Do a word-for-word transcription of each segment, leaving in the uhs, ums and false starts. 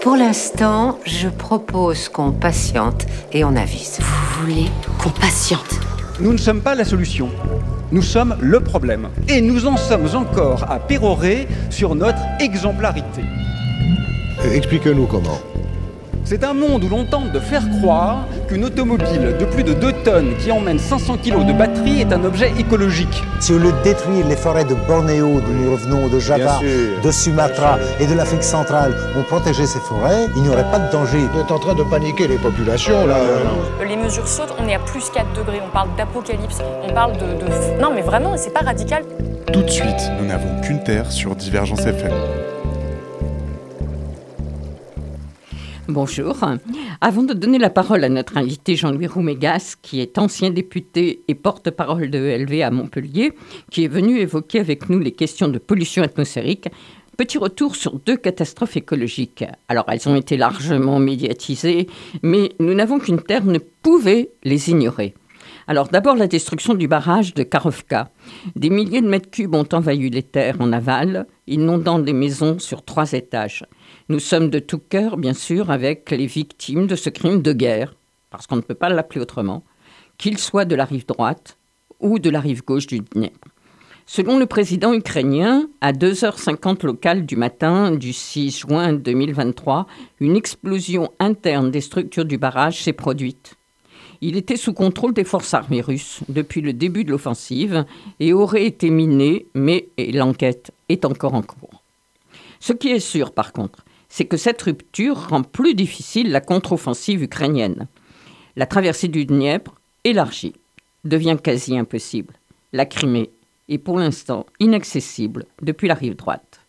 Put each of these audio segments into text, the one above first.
Pour l'instant, je propose qu'on patiente et on avise. Vous voulez qu'on patiente? Nous ne sommes pas la solution. Nous sommes le problème. Et nous en sommes encore à pérorer sur notre exemplarité. Expliquez-nous comment. C'est un monde où l'on tente de faire croire qu'une automobile de plus de deux tonnes qui emmène cinq cents kilos de batterie est un objet écologique. Si au lieu de détruire les forêts de Bornéo, d'où nous revenons, de Java, de Sumatra et de l'Afrique centrale, on protégeait ces forêts, il n'y aurait pas de danger. Vous êtes en train de paniquer les populations, là. Les mesures sautent, on est à plus quatre degrés, on parle d'apocalypse, on parle de, de... Non mais vraiment, c'est pas radical. Tout de suite, nous n'avons qu'une terre sur Divergence F M. Bonjour. Avant de donner la parole à notre invité Jean-Louis Roumégas, qui est ancien député et porte-parole de E L V à Montpellier, qui est venu évoquer avec nous les questions de pollution atmosphérique, petit retour sur deux catastrophes écologiques. Alors, elles ont été largement médiatisées, mais nous n'avons qu'une terre ne pouvait les ignorer. Alors, d'abord, la destruction du barrage de Karovka. Des milliers de mètres cubes ont envahi les terres en aval, inondant des maisons sur trois étages. Nous sommes de tout cœur, bien sûr, avec les victimes de ce crime de guerre, parce qu'on ne peut pas l'appeler autrement, qu'ils soient de la rive droite ou de la rive gauche du Dniepr. Selon le président ukrainien, à deux heures cinquante locales du matin du six juin deux mille vingt-trois, une explosion interne des structures du barrage s'est produite. Il était sous contrôle des forces armées russes depuis le début de l'offensive et aurait été miné, mais l'enquête est encore en cours. Ce qui est sûr, par contre, c'est que cette rupture rend plus difficile la contre-offensive ukrainienne. La traversée du Dniepr, élargie, devient quasi impossible. La Crimée est pour l'instant inaccessible depuis la rive droite.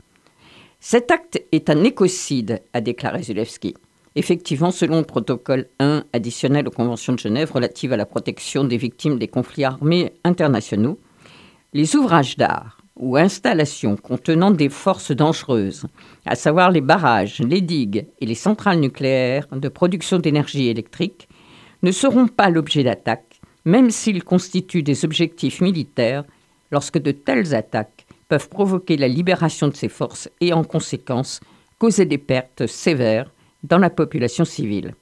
Cet acte est un écocide, a déclaré Zelensky. Effectivement, selon le protocole un additionnel aux conventions de Genève relative à la protection des victimes des conflits armés internationaux, les ouvrages d'art ou installations contenant des forces dangereuses, à savoir les barrages, les digues et les centrales nucléaires de production d'énergie électrique, ne seront pas l'objet d'attaques, même s'ils constituent des objectifs militaires, lorsque de telles attaques peuvent provoquer la libération de ces forces et, en conséquence, causer des pertes sévères dans la population civile.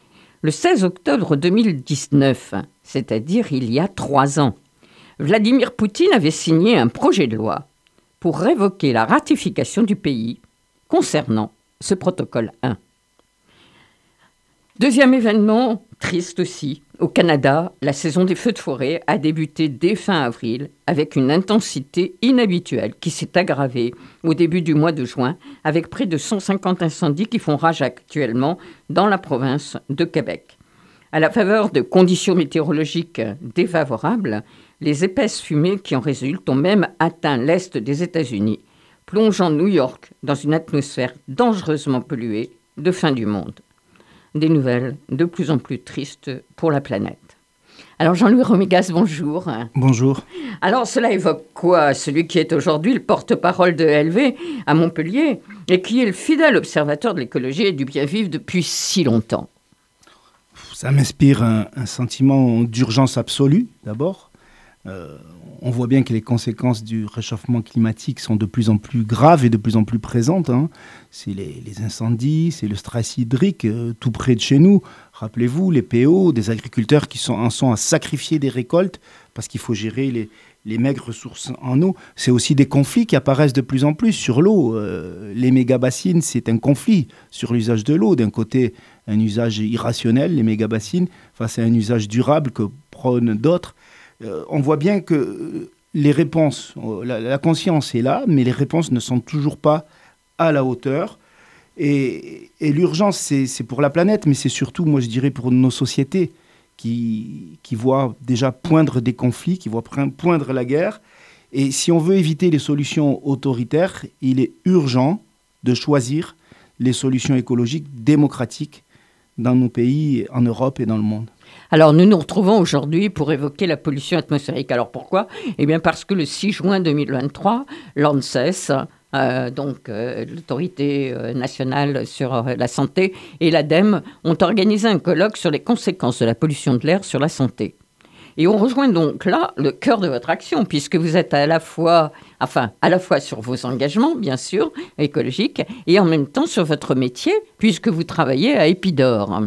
Le seize octobre deux mille dix-neuf, c'est-à-dire il y a trois ans, Vladimir Poutine avait signé un projet de loi pour révoquer la ratification du pays concernant ce protocole un. Deuxième événement, triste aussi, au Canada, la saison des feux de forêt a débuté dès fin avril avec une intensité inhabituelle qui s'est aggravée au début du mois de juin avec près de cent cinquante incendies qui font rage actuellement dans la province de Québec. À la faveur de conditions météorologiques défavorables, les épaisses fumées qui en résultent ont même atteint l'est des États-Unis, plongeant New York dans une atmosphère dangereusement polluée de fin du monde. Des nouvelles de plus en plus tristes pour la planète. Alors Jean-Louis Roumégas, bonjour. Bonjour. Alors cela évoque quoi? Celui qui est aujourd'hui le porte-parole de E L V à Montpellier et qui est le fidèle observateur de l'écologie et du bien-vivre depuis si longtemps. Ça m'inspire un, un sentiment d'urgence absolue, d'abord. Euh, on voit bien que les conséquences du réchauffement climatique sont de plus en plus graves et de plus en plus présentes. Hein. C'est les, les incendies, c'est le stress hydrique euh, tout près de chez nous. Rappelez-vous, les P O, des agriculteurs qui sont, en sont à sacrifier des récoltes parce qu'il faut gérer les, les maigres ressources en eau. C'est aussi des conflits qui apparaissent de plus en plus sur l'eau. Euh, les méga-bassines, c'est un conflit sur l'usage de l'eau. D'un côté, un usage irrationnel, les méga-bassines, face à un usage durable que prônent d'autres. Euh, on voit bien que les réponses, la, la conscience est là, mais les réponses ne sont toujours pas à la hauteur. Et, et l'urgence, c'est, c'est pour la planète, mais c'est surtout, moi je dirais, pour nos sociétés qui, qui voient déjà poindre des conflits, qui voient poindre la guerre. Et si on veut éviter les solutions autoritaires, il est urgent de choisir les solutions écologiques démocratiques dans nos pays, en Europe et dans le monde. Alors, nous nous retrouvons aujourd'hui pour évoquer la pollution atmosphérique. Alors, pourquoi? Eh bien, parce que le six juin deux mille vingt-trois, l'ANSES, euh, donc euh, l'Autorité euh, nationale sur euh, la santé, et l'ADEME ont organisé un colloque sur les conséquences de la pollution de l'air sur la santé. Et on rejoint donc là le cœur de votre action, puisque vous êtes à la fois, enfin, à la fois sur vos engagements, bien sûr, écologiques, et en même temps sur votre métier, puisque vous travaillez à Épidore.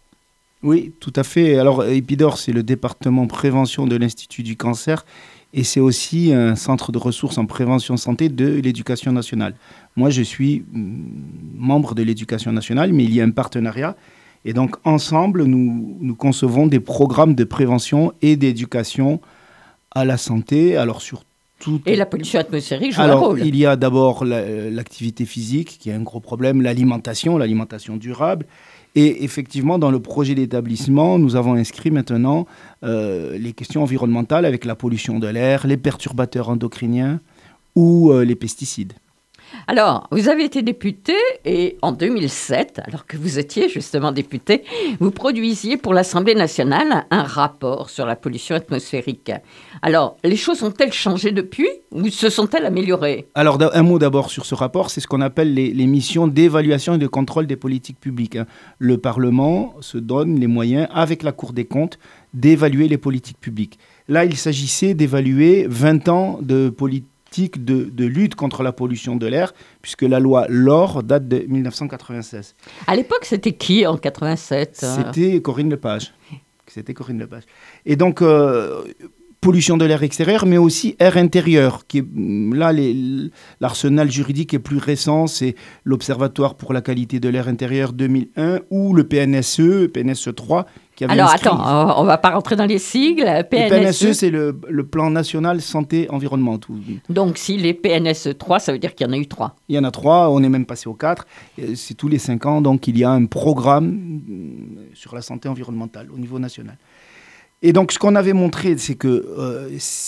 Oui, tout à fait. Alors, Épidore, c'est le département prévention de l'Institut du cancer, et c'est aussi un centre de ressources en prévention santé de l'Éducation nationale. Moi, je suis membre de l'Éducation nationale, mais il y a un partenariat. Et donc, ensemble, nous, nous concevons des programmes de prévention et d'éducation à la santé. Alors, sur tout... Et la pollution atmosphérique joue Alors, un rôle. Il y a d'abord la, l'activité physique, qui est un gros problème, l'alimentation, l'alimentation durable. Et effectivement, dans le projet d'établissement, nous avons inscrit maintenant euh, les questions environnementales avec la pollution de l'air, les perturbateurs endocriniens ou euh, les pesticides. Alors, vous avez été député et en deux mille sept, alors que vous étiez justement député, vous produisiez pour l'Assemblée nationale un rapport sur la pollution atmosphérique. Alors, les choses ont-elles changé depuis ou se sont-elles améliorées ? Alors, un mot d'abord sur ce rapport, c'est ce qu'on appelle les, les missions d'évaluation et de contrôle des politiques publiques. Le Parlement se donne les moyens, avec la Cour des comptes, d'évaluer les politiques publiques. Là, il s'agissait d'évaluer vingt ans de politique De, de lutte contre la pollution de l'air, puisque la loi Laure date de dix-neuf cent quatre-vingt-seize. À l'époque, c'était qui en quatre-vingt-sept ? C'était Corinne Lepage. C'était Corinne Lepage. Et donc, euh, pollution de l'air extérieur, mais aussi air intérieur. Qui est, là, les, l'arsenal juridique est plus récent, c'est l'Observatoire pour la qualité de l'air intérieur deux mille un ou le P N S E, P N S E trois. Alors, inscrit... attends, on ne va pas rentrer dans les sigles. P N S E, le P N S E, c'est le, le Plan National Santé-Environnement. Tout. Donc, si les P N S E trois, ça veut dire qu'il y en a eu trois. Il y en a trois, on est même passé aux quatre. C'est tous les cinq ans, donc il y a un programme sur la santé environnementale au niveau national. Et donc, ce qu'on avait montré, c'est que euh,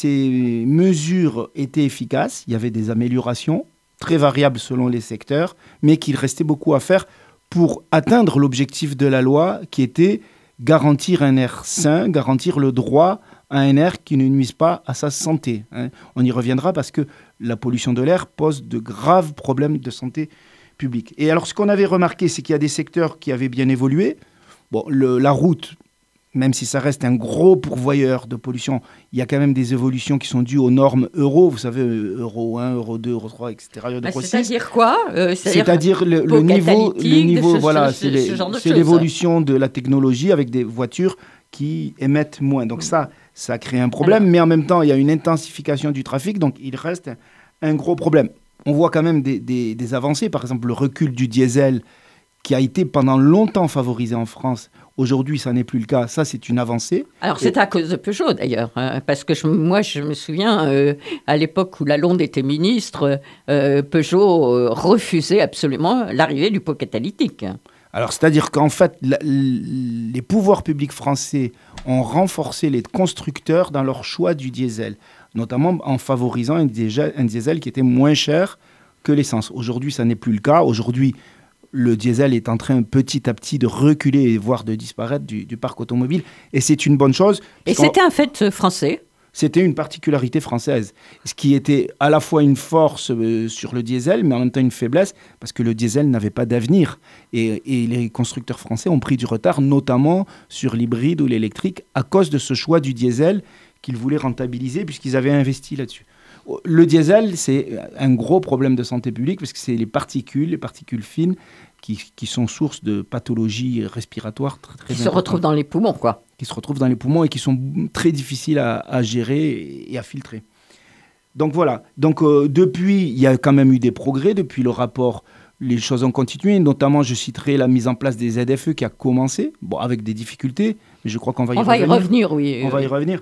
ces mesures étaient efficaces. Il y avait des améliorations, très variables selon les secteurs, mais qu'il restait beaucoup à faire pour atteindre l'objectif de la loi qui était garantir un air sain, garantir le droit à un air qui ne nuise pas à sa santé. Hein. On y reviendra parce que la pollution de l'air pose de graves problèmes de santé publique. Et alors, ce qu'on avait remarqué, c'est qu'il y a des secteurs qui avaient bien évolué. Bon, le, la route, même si ça reste un gros pourvoyeur de pollution, il y a quand même des évolutions qui sont dues aux normes euro, vous savez, euro un, euro deux, euro trois, et cetera. Bah, c'est-à-dire quoi euh, C'est-à-dire, c'est-à-dire le, le niveau, le niveau voilà, ce, c'est, les, ce c'est l'évolution de la technologie avec des voitures qui émettent moins. Donc mmh. ça, ça crée un problème, alors, mais en même temps, il y a une intensification du trafic, donc il reste un, un gros problème. On voit quand même des, des, des avancées, par exemple le recul du diesel qui a été pendant longtemps favorisé en France. Aujourd'hui, ça n'est plus le cas. Ça, c'est une avancée. Alors, c'est Et... à cause de Peugeot, d'ailleurs. Hein, parce que je, moi, je me souviens, euh, à l'époque où Lalonde était ministre, euh, Peugeot euh, refusait absolument l'arrivée du pot catalytique. Alors, c'est-à-dire qu'en fait, la, les pouvoirs publics français ont renforcé les constructeurs dans leur choix du diesel, notamment en favorisant un diesel, un diesel qui était moins cher que l'essence. Aujourd'hui, ça n'est plus le cas. Aujourd'hui, le diesel est en train petit à petit de reculer, voire de disparaître du, du parc automobile. Et c'est une bonne chose. Et c'était un fait français ? C'était une particularité française. Ce qui était à la fois une force euh, sur le diesel, mais en même temps une faiblesse, parce que le diesel n'avait pas d'avenir. Et, et les constructeurs français ont pris du retard, notamment sur l'hybride ou l'électrique, à cause de ce choix du diesel qu'ils voulaient rentabiliser, puisqu'ils avaient investi là-dessus. Le diesel, c'est un gros problème de santé publique parce que c'est les particules, les particules fines qui, qui sont source de pathologies respiratoires très, très Qui se retrouvent dans les poumons, quoi. Qui se retrouvent dans les poumons et qui sont très difficiles à, à gérer et à filtrer. Donc voilà. Donc euh, depuis, il y a quand même eu des progrès. Depuis le rapport, les choses ont continué. Notamment, je citerai la mise en place des Z F E qui a commencé, bon, avec des difficultés, mais je crois qu'on va y On revenir. On va y revenir, oui. On oui. va y revenir.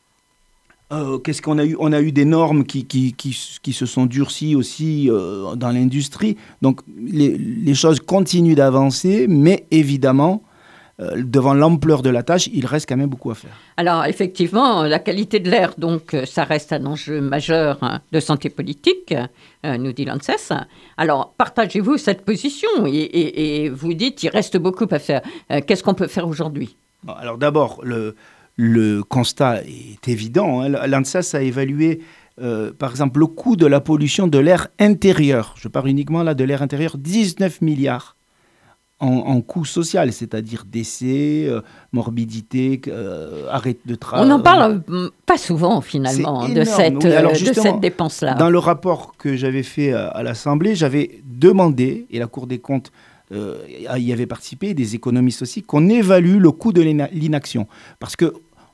Euh, qu'est-ce qu'on a eu ? On a eu des normes qui, qui, qui, qui se sont durcies aussi euh, dans l'industrie. Donc, les, les choses continuent d'avancer, mais évidemment, euh, devant l'ampleur de la tâche, il reste quand même beaucoup à faire. Alors, effectivement, la qualité de l'air, donc, ça reste un enjeu majeur hein, de santé politique, euh, nous dit l'ANSES. Alors, partagez-vous cette position et, et, et vous dites qu'il reste beaucoup à faire. Euh, qu'est-ce qu'on peut faire aujourd'hui ? Alors, d'abord, le... Le constat est évident. Hein. L'ANSES a évalué, euh, par exemple, le coût de la pollution de l'air intérieur. Je parle uniquement là de l'air intérieur, dix-neuf milliards en, en coût social, c'est-à-dire décès, euh, morbidité, euh, arrêt de travail. On n'en parle euh, pas souvent, finalement, de cette, oui, alors, de cette dépense-là. Dans le rapport que j'avais fait à, à l'Assemblée, j'avais demandé, et la Cour des comptes euh, y avait participé, des économistes aussi, qu'on évalue le coût de l'inaction. Parce que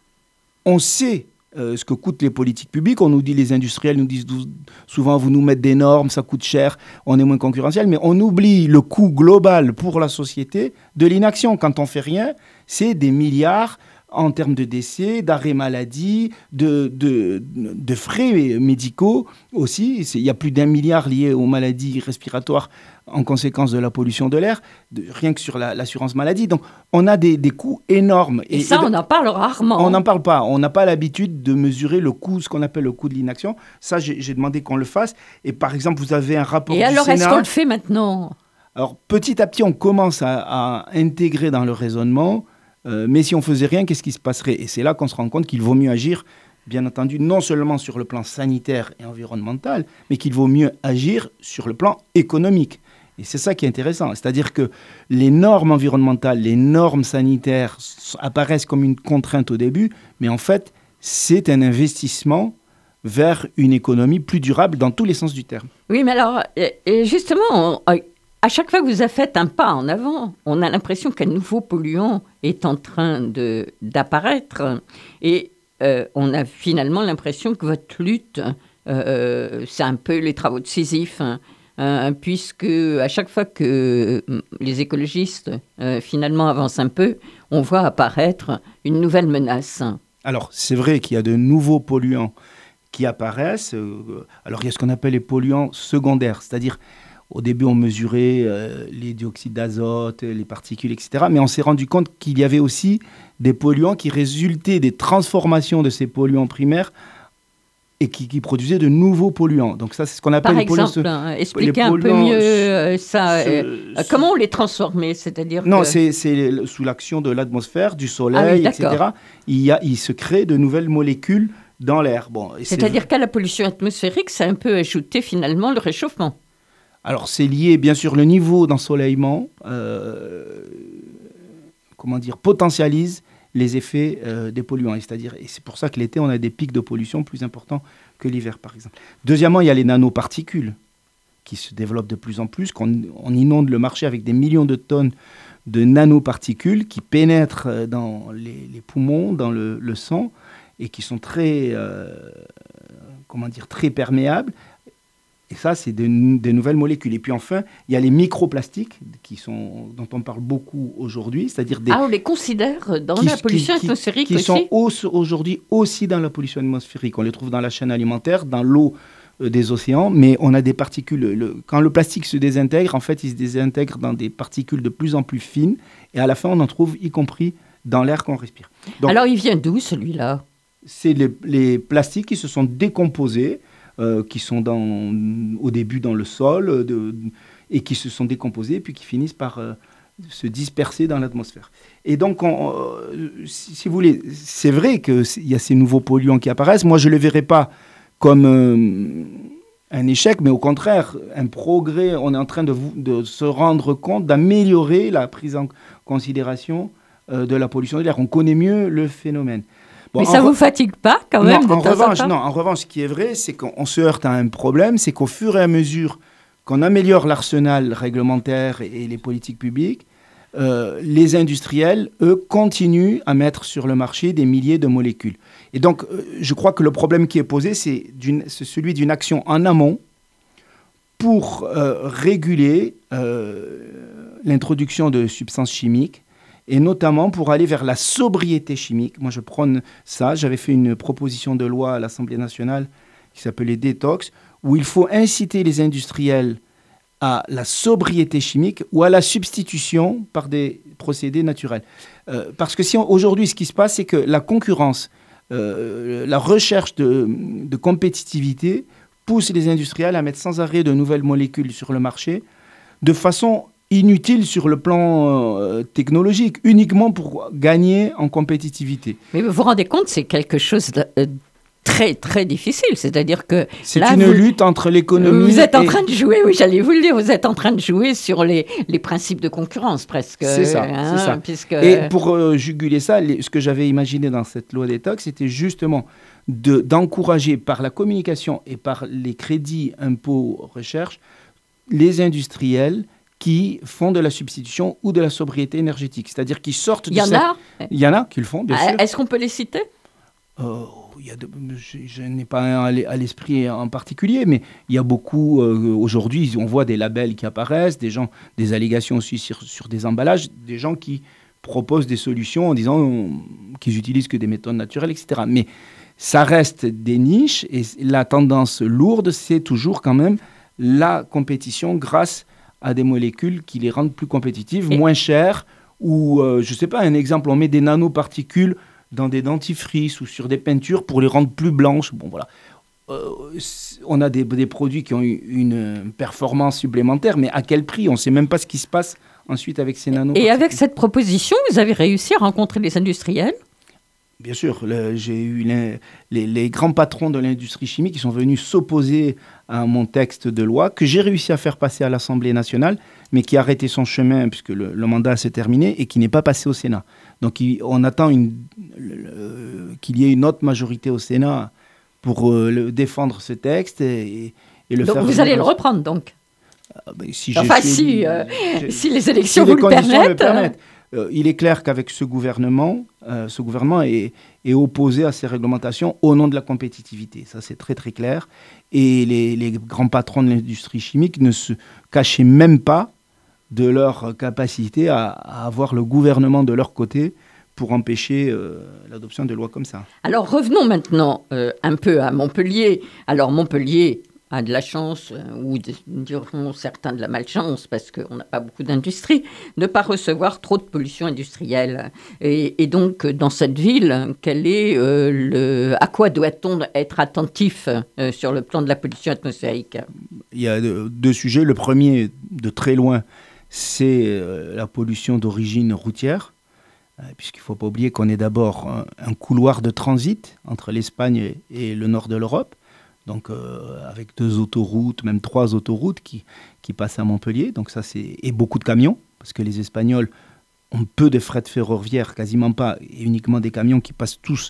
on sait euh, ce que coûtent les politiques publiques. On nous dit, les industriels nous disent souvent, vous nous mettez des normes, ça coûte cher, on est moins concurrentiel. Mais on oublie le coût global pour la société de l'inaction. Quand on fait rien, c'est des milliards en termes de décès, d'arrêt maladie, de, de, de frais médicaux aussi. Il y a plus d'un milliard liés aux maladies respiratoires en conséquence de la pollution de l'air, de, rien que sur la, l'assurance maladie. Donc, on a des, des coûts énormes. Et, et ça, et de, on en parle rarement. On n'en parle pas. On n'a pas l'habitude de mesurer le coût, ce qu'on appelle le coût de l'inaction. Ça, j'ai, j'ai demandé qu'on le fasse. Et par exemple, vous avez un rapport et du alors, Sénat. est-ce qu'on le fait maintenant ? Alors, petit à petit, on commence à, à intégrer dans le raisonnement. Euh, mais si on ne faisait rien, qu'est-ce qui se passerait ? Et c'est là qu'on se rend compte qu'il vaut mieux agir, bien entendu, non seulement sur le plan sanitaire et environnemental, mais qu'il vaut mieux agir sur le plan économique. Et c'est ça qui est intéressant. C'est-à-dire que les normes environnementales, les normes sanitaires apparaissent comme une contrainte au début, mais en fait, c'est un investissement vers une économie plus durable dans tous les sens du terme. Oui, mais alors, justement, on, à chaque fois que vous avez fait un pas en avant, on a l'impression qu'un nouveau polluant est en train de, d'apparaître. Et euh, on a finalement l'impression que votre lutte, euh, c'est un peu les travaux de Sisyphe, hein, euh, puisque à chaque fois que les écologistes, euh, finalement, avancent un peu, on voit apparaître une nouvelle menace. Alors, c'est vrai qu'il y a de nouveaux polluants qui apparaissent. Alors, il y a ce qu'on appelle les polluants secondaires, c'est-à-dire... Au début, on mesurait euh, les dioxydes d'azote, les particules, et cetera. Mais on s'est rendu compte qu'il y avait aussi des polluants qui résultaient des transformations de ces polluants primaires et qui, qui produisaient de nouveaux polluants. Donc ça, c'est ce qu'on appelle Par les polluants... Par exemple, hein, expliquez un peu mieux euh, ça. Ce, euh, ce, comment on les transformait, c'est-à-dire Non, que... c'est, c'est sous l'action de l'atmosphère, du soleil, ah oui, et cetera. Il, y a, il se crée de nouvelles molécules dans l'air. Bon, c'est-à-dire c'est... qu'à la pollution atmosphérique, ça a un peu ajouté finalement le réchauffement. Alors, c'est lié, bien sûr, le niveau d'ensoleillement, euh, comment dire, potentialise les effets euh, des polluants. Et, c'est-à-dire, et c'est pour ça que l'été, on a des pics de pollution plus importants que l'hiver, par exemple. Deuxièmement, il y a les nanoparticules qui se développent de plus en plus, qu'on on inonde le marché avec des millions de tonnes de nanoparticules qui pénètrent dans les, les poumons, dans le, le sang, et qui sont très, euh, comment dire, très perméables. Et ça, c'est des, des nouvelles molécules. Et puis enfin, il y a les microplastiques qui sont, dont on parle beaucoup aujourd'hui, c'est-à-dire des... Ah, on les considère dans qui, la pollution qui, atmosphérique qui, qui aussi Qui sont aujourd'hui aussi dans la pollution atmosphérique. On les trouve dans la chaîne alimentaire, dans l'eau euh, des océans, mais on a des particules... Le, quand le plastique se désintègre, en fait, il se désintègre dans des particules de plus en plus fines, et à la fin, on en trouve y compris dans l'air qu'on respire. Donc, alors, il vient d'où, celui-là ? C'est les, les plastiques qui se sont décomposés, Euh, qui sont dans, au début dans le sol de, et qui se sont décomposés puis qui finissent par euh, se disperser dans l'atmosphère. Et donc, on, euh, si, si vous voulez, c'est vrai qu'il y a ces nouveaux polluants qui apparaissent. Moi, je ne les verrai pas comme euh, un échec, mais au contraire, un progrès. On est en train de, de se rendre compte, d'améliorer la prise en considération euh, de la pollution de l'air. On connaît mieux le phénomène. Bon, mais ça ne re... vous fatigue pas quand même non, de en temps revanche, en temps non, en revanche, ce qui est vrai, c'est qu'on se heurte à un problème, c'est qu'au fur et à mesure qu'on améliore l'arsenal réglementaire et, et les politiques publiques, euh, les industriels, eux, continuent à mettre sur le marché des milliers de molécules. Et donc, euh, je crois que le problème qui est posé, c'est, d'une, c'est celui d'une action en amont pour euh, réguler euh, l'introduction de substances chimiques, et notamment pour aller vers la sobriété chimique. Moi, je prône ça. J'avais fait une proposition de loi à l'Assemblée nationale qui s'appelait Détox, où il faut inciter les industriels à la sobriété chimique ou à la substitution par des procédés naturels. Euh, parce que si on, aujourd'hui, ce qui se passe, c'est que la concurrence, euh, la recherche de, de compétitivité pousse les industriels à mettre sans arrêt de nouvelles molécules sur le marché de façon inutile sur le plan euh, technologique, uniquement pour gagner en compétitivité. Mais vous vous rendez compte, c'est quelque chose de, euh, très très difficile. C'est-à-dire que c'est là, une vous, lutte entre l'économie. Vous êtes en et... train de jouer, oui, j'allais vous le dire, vous êtes en train de jouer sur les, les principes de concurrence presque. C'est ça, hein, c'est ça. Puisque... Et pour euh, juguler ça, les, ce que j'avais imaginé dans cette loi détox, c'était justement de, d'encourager par la communication et par les crédits impôts recherche les industriels qui font de la substitution ou de la sobriété énergétique, c'est-à-dire qui sortent. Il y en cette... a. Il y en a qui le font, bien sûr. Est-ce qu'on peut les citer? Euh, il y a de, je, je n'ai pas un à l'esprit en particulier, mais il y a beaucoup, euh, aujourd'hui, on voit des labels qui apparaissent, des gens, des allégations aussi sur, sur des emballages, des gens qui proposent des solutions en disant on, qu'ils utilisent que des méthodes naturelles, et cetera. Mais ça reste des niches, et la tendance lourde, c'est toujours quand même la compétition grâce à des molécules qui les rendent plus compétitives, et moins chères, ou, euh, je ne sais pas, un exemple, on met des nanoparticules dans des dentifrices ou sur des peintures pour les rendre plus blanches. Bon, voilà. Euh, on a des, des produits qui ont une, une performance supplémentaire, mais à quel prix? On ne sait même pas ce qui se passe ensuite avec ces nanoparticules. Et avec cette proposition, vous avez réussi à rencontrer les industriels? Bien sûr, le, j'ai eu les, les, les grands patrons de l'industrie chimique qui sont venus s'opposer à mon texte de loi, que j'ai réussi à faire passer à l'Assemblée nationale, mais qui a arrêté son chemin puisque le, le mandat s'est terminé et qui n'est pas passé au Sénat. Donc il, on attend une, le, le, qu'il y ait une autre majorité au Sénat pour euh, le, défendre ce texte et, et le donc faire... Vous allez le reprendre donc ah, ben, si Enfin, suis, si, euh, si les élections si vous les le permettent. Le permettent. Euh, il est clair qu'avec ce gouvernement, euh, ce gouvernement est, est opposé à ces réglementations au nom de la compétitivité. Ça, c'est très, très clair. Et les, les grands patrons de l'industrie chimique ne se cachaient même pas de leur capacité à, à avoir le gouvernement de leur côté pour empêcher euh, l'adoption de lois comme ça. Alors, revenons maintenant euh, un peu à Montpellier. Alors, Montpellier a de la chance, ou diront certains de la malchance, parce qu'on n'a pas beaucoup d'industrie, de ne pas recevoir trop de pollution industrielle. Et, et donc, dans cette ville, quel est, euh, le, à quoi doit-on être attentif euh, sur le plan de la pollution atmosphérique? Il y a deux, deux sujets. Le premier, de très loin, c'est euh, la pollution d'origine routière, euh, puisqu'il ne faut pas oublier qu'on est d'abord un, un couloir de transit entre l'Espagne et, et le nord de l'Europe. Donc, euh, avec deux autoroutes, même trois autoroutes qui, qui passent à Montpellier. Donc ça, c'est... Et beaucoup de camions, parce que les Espagnols ont peu de fret ferroviaire, quasiment pas, et uniquement des camions qui passent tous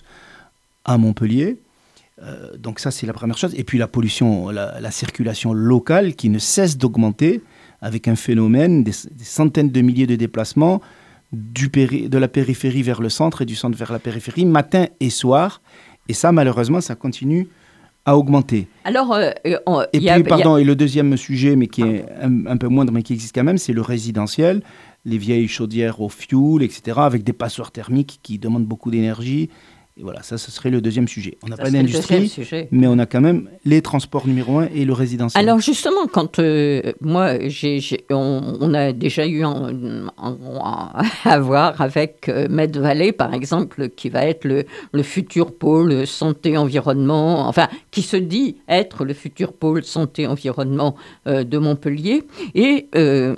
à Montpellier. Euh, donc ça, c'est la première chose. Et puis la pollution, la, la circulation locale qui ne cesse d'augmenter, avec un phénomène, des, des centaines de milliers de déplacements du péri- de la périphérie vers le centre et du centre vers la périphérie, matin et soir. Et ça, malheureusement, ça continue à augmenter. Alors, euh, on, et y a, puis, pardon, y a... et le deuxième sujet, mais qui est un, un peu moindre, mais qui existe quand même, c'est le résidentiel, les vieilles chaudières au fioul, et cetera, avec des passoires thermiques qui demandent beaucoup d'énergie. Et voilà, ça, ce serait le deuxième sujet. On n'a pas d'industrie, mais on a quand même les transports numéro un et le résidentiel. Alors justement, quand euh, moi, j'ai, j'ai, on, on a déjà eu en, en, en, à voir avec euh, Med-Valley, par exemple, qui va être le, le futur pôle santé-environnement, enfin, qui se dit être le futur pôle santé-environnement euh, de Montpellier. Et... Euh,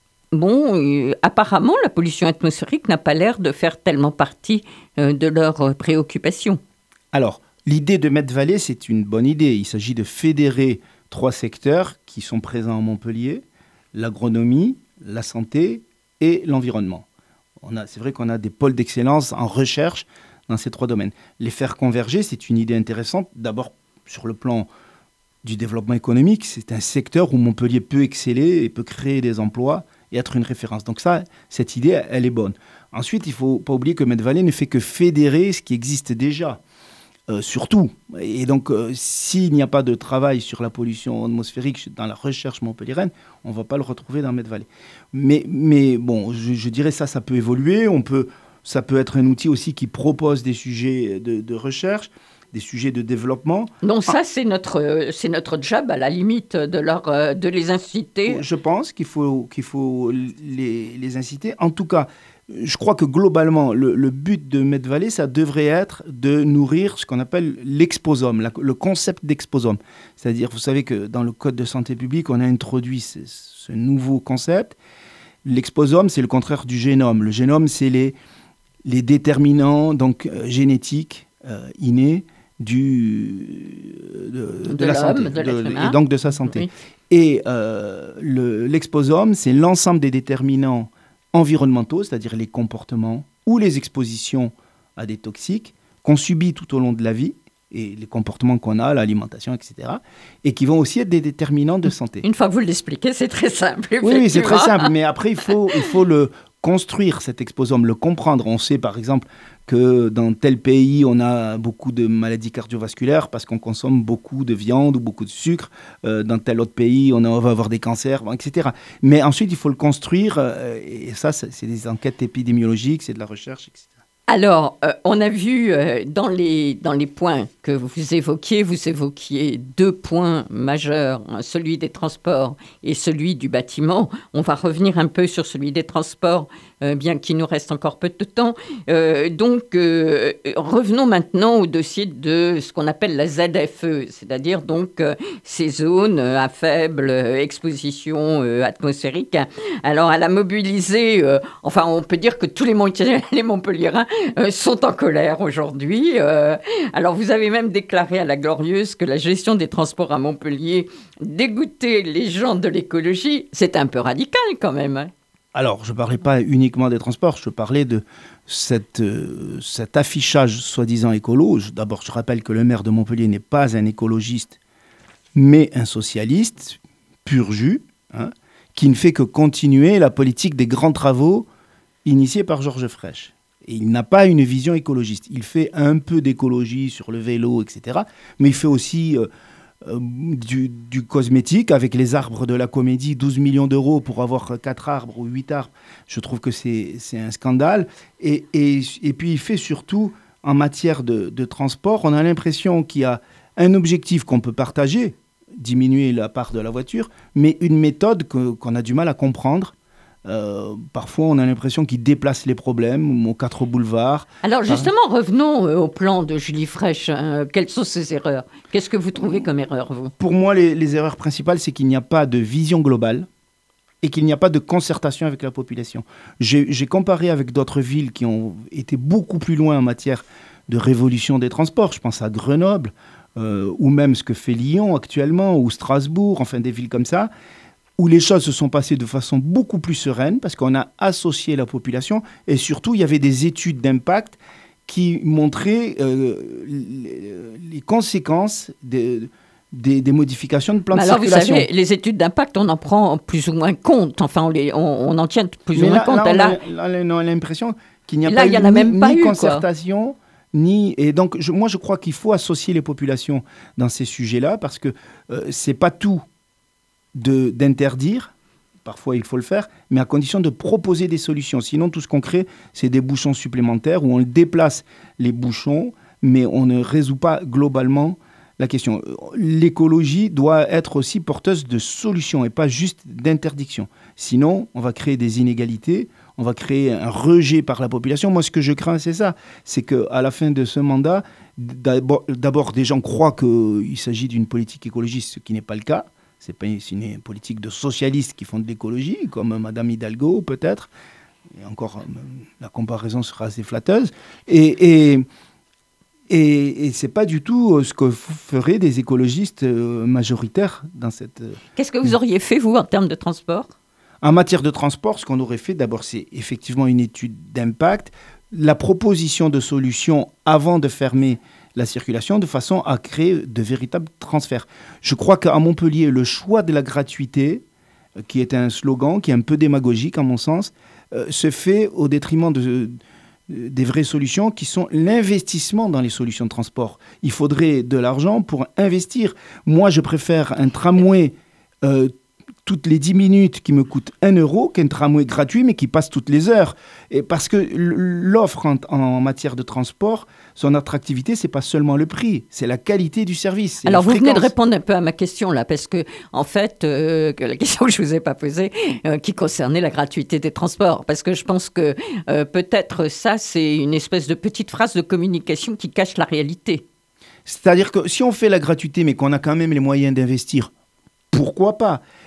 Bon, euh, apparemment, la pollution atmosphérique n'a pas l'air de faire tellement partie euh, de leurs euh, préoccupations. Alors, l'idée de Med-Valley, c'est une bonne idée. Il s'agit de fédérer trois secteurs qui sont présents à Montpellier, l'agronomie, la santé et l'environnement. On a, c'est vrai qu'on a des pôles d'excellence en recherche dans ces trois domaines. Les faire converger, c'est une idée intéressante. D'abord, sur le plan du développement économique, c'est un secteur où Montpellier peut exceller et peut créer des emplois et être une référence. Donc ça, cette idée, elle est bonne. Ensuite, il ne faut pas oublier que Med-Valley ne fait que fédérer ce qui existe déjà, euh, surtout. Et donc, euh, s'il n'y a pas de travail sur la pollution atmosphérique dans la recherche montpelliéraine, on ne va pas le retrouver dans Med-Valley. Mais, mais bon, je, je dirais ça, ça peut évoluer. On peut, ça peut être un outil aussi qui propose des sujets de, de recherche, des sujets de développement. Donc ça, ah. c'est, notre, c'est notre job, à la limite, de, leur, de les inciter. Je pense qu'il faut, qu'il faut les, les inciter. En tout cas, je crois que globalement, le, le but de Med-Valley, ça devrait être de nourrir ce qu'on appelle l'exposome, la, le concept d'exposome. C'est-à-dire, vous savez que dans le Code de santé publique, on a introduit ce, ce nouveau concept. L'exposome, c'est le contraire du génome. Le génome, c'est les, les déterminants donc, euh, génétiques euh, innés du, de, de, de la l'homme, santé, de l'être humain. et donc de sa santé. Oui. Et euh, le, l'exposome, c'est l'ensemble des déterminants environnementaux, c'est-à-dire les comportements ou les expositions à des toxiques qu'on subit tout au long de la vie, et les comportements qu'on a, l'alimentation, et cetera, et qui vont aussi être des déterminants de santé. Une fois que vous l'expliquez, c'est très simple. Oui, oui, c'est très simple, mais après, il faut, il faut le construire, cet exposome, le comprendre. On sait, par exemple, que dans tel pays, on a beaucoup de maladies cardiovasculaires parce qu'on consomme beaucoup de viande ou beaucoup de sucre. Euh, dans tel autre pays, on, a, on va avoir des cancers, bon, et cetera. Mais ensuite, il faut le construire, euh, et ça, c'est des enquêtes épidémiologiques, c'est de la recherche, et cetera. Alors, euh, on a vu euh, dans, les, dans les points que vous évoquiez, vous évoquiez deux points majeurs, hein, celui des transports et celui du bâtiment. On va revenir un peu sur celui des transports, euh, bien qu'il nous reste encore peu de temps. Euh, donc, euh, revenons maintenant au dossier de ce qu'on appelle la Z F E, c'est-à-dire donc euh, ces zones à faible exposition euh, atmosphérique. Alors, elle a mobilisé, euh, enfin, on peut dire que tous les, Mont- les Montpelliérains Euh, sont en colère aujourd'hui. Euh, alors, vous avez même déclaré à la Glorieuse que la gestion des transports à Montpellier dégoûtait les gens de l'écologie. C'est un peu radical quand même. Hein. Alors, je ne parlais pas uniquement des transports, je parlais de cette, euh, cet affichage soi-disant écolo. Je, d'abord, je rappelle que le maire de Montpellier n'est pas un écologiste, mais un socialiste, pur jus, hein, qui ne fait que continuer la politique des grands travaux initiés par Georges Frêche. Et il n'a pas une vision écologiste. Il fait un peu d'écologie sur le vélo, et cetera. Mais il fait aussi euh, euh, du, du cosmétique avec les arbres de la Comédie, douze millions d'euros pour avoir quatre arbres ou huit arbres. Je trouve que c'est, c'est un scandale. Et, et, et puis il fait surtout, en matière de, de transport, on a l'impression qu'il y a un objectif qu'on peut partager, diminuer la part de la voiture, mais une méthode que, qu'on a du mal à comprendre. Euh, parfois, on a l'impression qu'il déplace les problèmes aux quatre boulevards. Alors justement, ah. revenons euh, au plan de Julie Frêche. Hein. Quelles sont ces erreurs ? Qu'est-ce que vous trouvez comme erreur, vous ? Pour moi, les, les erreurs principales, c'est qu'il n'y a pas de vision globale et qu'il n'y a pas de concertation avec la population. J'ai, j'ai comparé avec d'autres villes qui ont été beaucoup plus loin en matière de révolution des transports. Je pense à Grenoble, euh, ou même ce que fait Lyon actuellement, ou Strasbourg, enfin des villes comme ça, où les choses se sont passées de façon beaucoup plus sereine, parce qu'on a associé la population, et surtout, il y avait des études d'impact qui montraient euh, les, les conséquences des, des, des modifications de plans de alors, circulation. Vous savez, les études d'impact, on en prend plus ou moins compte, enfin, on, les, on, on en tient plus Mais ou moins là, compte. Là, on, là, a, là, on a l'impression qu'il n'y a là, pas il y eu en a ni, même pas ni eu, concertation, ni... Et donc, je, moi, je crois qu'il faut associer les populations dans ces sujets-là, parce que euh, c'est pas tout de, d'interdire, parfois il faut le faire, mais à condition de proposer des solutions. Sinon, tout ce qu'on crée, c'est des bouchons supplémentaires où on déplace les bouchons, mais on ne résout pas globalement la question. L'écologie doit être aussi porteuse de solutions et pas juste d'interdictions. Sinon, on va créer des inégalités, on va créer un rejet par la population. Moi, ce que je crains, c'est ça. C'est qu'à la fin de ce mandat, d'abord, d'abord des gens croient qu'il s'agit d'une politique écologiste, ce qui n'est pas le cas. C'est pas c'est une politique de socialistes qui font de l'écologie, comme Madame Hidalgo, peut-être. Et encore, la comparaison sera assez flatteuse. Et, et, et, et ce n'est pas du tout ce que feraient des écologistes majoritaires dans cette... Qu'est-ce que vous auriez fait, vous, en termes de transport ? En matière de transport, ce qu'on aurait fait, d'abord, c'est effectivement une étude d'impact, la proposition de solutions avant de fermer la circulation, de façon à créer de véritables transferts. Je crois qu'à Montpellier, le choix de la gratuité, qui est un slogan qui est un peu démagogique à mon sens, euh, se fait au détriment de, de, des vraies solutions qui sont l'investissement dans les solutions de transport. Il faudrait de l'argent pour investir. Moi, je préfère un tramway euh, toutes les dix minutes qui me coûte un euro qu'un tramway gratuit mais qui passe toutes les heures. Et parce que l'offre en, en matière de transport, son attractivité, c'est pas seulement le prix, c'est la qualité du service. Alors vous fréquence. Venez de répondre un peu à ma question là, parce que en fait, euh, que la question que je vous ai pas posée, euh, qui concernait la gratuité des transports, parce que je pense que euh, peut-être ça, c'est une espèce de petite phrase de communication qui cache la réalité. C'est-à-dire que si on fait la gratuité mais qu'on a quand même les moyens d'investir, pourquoi pas ?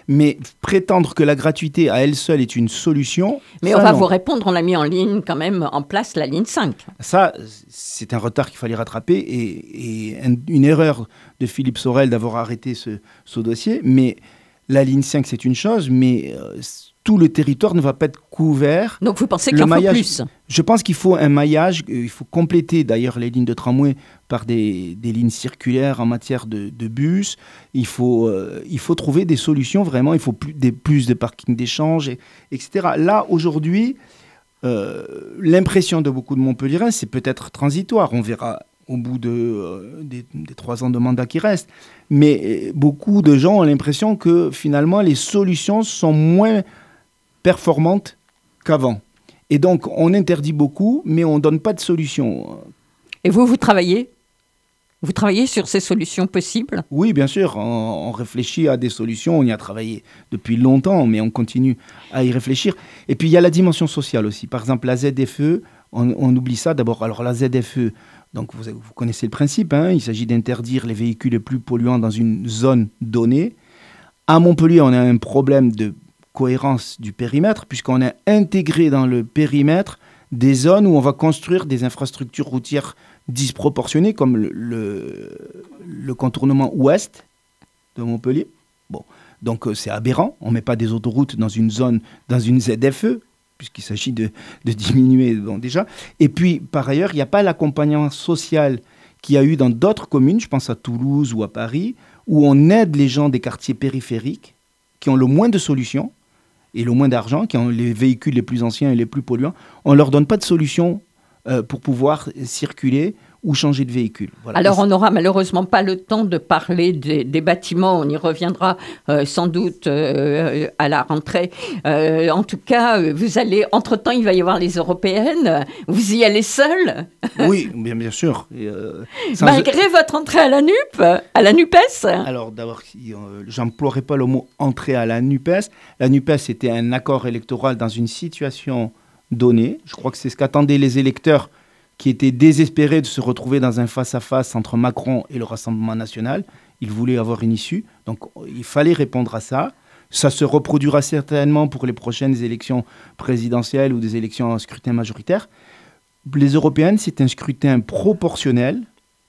Mais prétendre que la gratuité à elle seule est une solution... Mais ça, on va non. vous répondre, on a mis en ligne quand même en place la ligne cinq. Ça, c'est un retard qu'il fallait rattraper et, et un, une erreur de Philippe Sorel d'avoir arrêté ce, ce dossier. Mais la ligne cinq, c'est une chose, mais euh, tout le territoire ne va pas être couvert. Donc vous pensez Le qu'il en faut maillage- plus? Je pense qu'il faut un maillage, euh, il faut compléter d'ailleurs les lignes de tramway par des, des lignes circulaires en matière de, de bus. Il faut, euh, il faut trouver des solutions vraiment, il faut plus, des, plus de parkings d'échange, et, etc. Là, aujourd'hui, euh, l'impression de beaucoup de Montpelliérains, c'est peut-être transitoire. On verra au bout de, euh, des, des trois ans de mandat qui restent. Mais euh, beaucoup de gens ont l'impression que finalement, les solutions sont moins performantes qu'avant. Et donc, on interdit beaucoup, mais on ne donne pas de solution. Et vous, vous travaillez Vous travaillez sur ces solutions possibles? Oui, bien sûr, on, on réfléchit à des solutions, on y a travaillé depuis longtemps, mais on continue à y réfléchir. Et puis, il y a la dimension sociale aussi. Par exemple, la Z F E, on, on oublie ça d'abord. Alors, la Z F E, donc vous, vous connaissez le principe, hein, il s'agit d'interdire les véhicules les plus polluants dans une zone donnée. À Montpellier, on a un problème de cohérence du périmètre, puisqu'on a intégré dans le périmètre des zones où on va construire des infrastructures routières disproportionnées, comme le, le, le contournement ouest de Montpellier. Bon, donc euh, c'est aberrant, on ne met pas des autoroutes dans une zone, dans une Z F E, puisqu'il s'agit de, de diminuer bon, déjà. Et puis, par ailleurs, il n'y a pas l'accompagnement social qu'il y a eu dans d'autres communes, je pense à Toulouse ou à Paris, où on aide les gens des quartiers périphériques qui ont le moins de solutions et le moins d'argent, qui ont les véhicules les plus anciens et les plus polluants. On ne leur donne pas de solution euh, pour pouvoir circuler ou changer de véhicule. Voilà. Alors, on n'aura malheureusement pas le temps de parler des, des bâtiments. On y reviendra euh, sans doute euh, à la rentrée. Euh, en tout cas, vous allez... Entre-temps, il va y avoir les européennes. Vous y allez seul? Oui, bien, bien sûr. Et, euh, sans- Malgré votre entrée à la N U P, à la NUPES? Alors, d'abord, si, euh, j'emploierai pas le mot « entrée à la NUPES ». La NUPES, c'était un accord électoral dans une situation donnée. Je crois que c'est ce qu'attendaient les électeurs qui étaient désespérés de se retrouver dans un face-à-face entre Macron et le Rassemblement national. Ils voulaient avoir une issue. Donc, il fallait répondre à ça. Ça se reproduira certainement pour les prochaines élections présidentielles ou des élections en scrutin majoritaire. Les européennes, c'est un scrutin proportionnel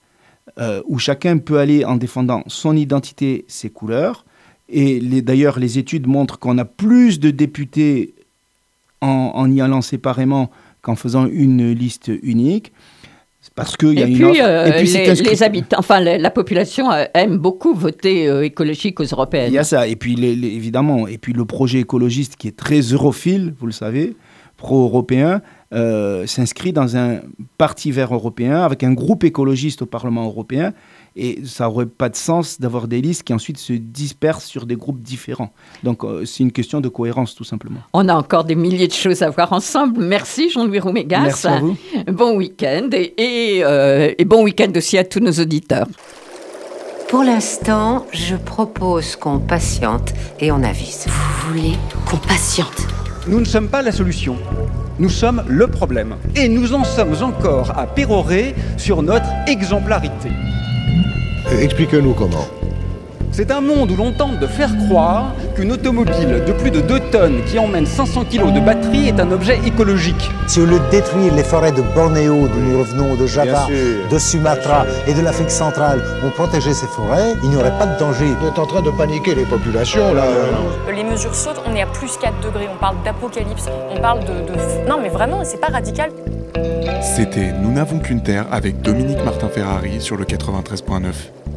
euh, où chacun peut aller en défendant son identité, ses couleurs. Et les, d'ailleurs, les études montrent qu'on a plus de députés en, en y allant séparément qu'en faisant une liste unique. C'est parce qu'il y a Et une puis, offre. euh, Et puis, c'est les, un scrutin- les habitants, enfin, la, la population euh, aime beaucoup voter euh, écologique aux européennes. Il y a ça. Et puis, les- les- évidemment, et puis le projet écologiste qui est très europhile, vous le savez, pro-européen, euh, s'inscrit dans un parti vert européen avec un groupe écologiste au Parlement européen. Et ça n'aurait pas de sens d'avoir des listes qui ensuite se dispersent sur des groupes différents. Donc, euh, c'est une question de cohérence, tout simplement. On a encore des milliers de choses à voir ensemble. Merci Jean-Louis Roumégas. Merci à vous. Bon week-end et, et, euh, et bon week-end aussi à tous nos auditeurs. Pour l'instant, je propose qu'on patiente et on avise. Vous voulez qu'on patiente? Nous ne sommes pas la solution. Nous sommes le problème. Et nous en sommes encore à pérorer sur notre exemplarité. Euh, Expliquez-nous comment. C'est un monde où l'on tente de faire croire qu'une automobile de plus de deux tonnes qui emmène cinq cents kilos de batterie est un objet écologique. Si au lieu de détruire les forêts de Bornéo, d'où nous revenons, de Java, de Sumatra et de l'Afrique centrale, on protégeait ces forêts, il n'y aurait pas de danger. Vous êtes en train de paniquer les populations, là. Les mesures sautent, on est à plus quatre degrés, on parle d'apocalypse, on parle de, de... Non mais vraiment, c'est pas radical. C'était Nous n'avons qu'une terre avec Dominique Martin-Ferrari sur le quatre-vingt-treize point neuf.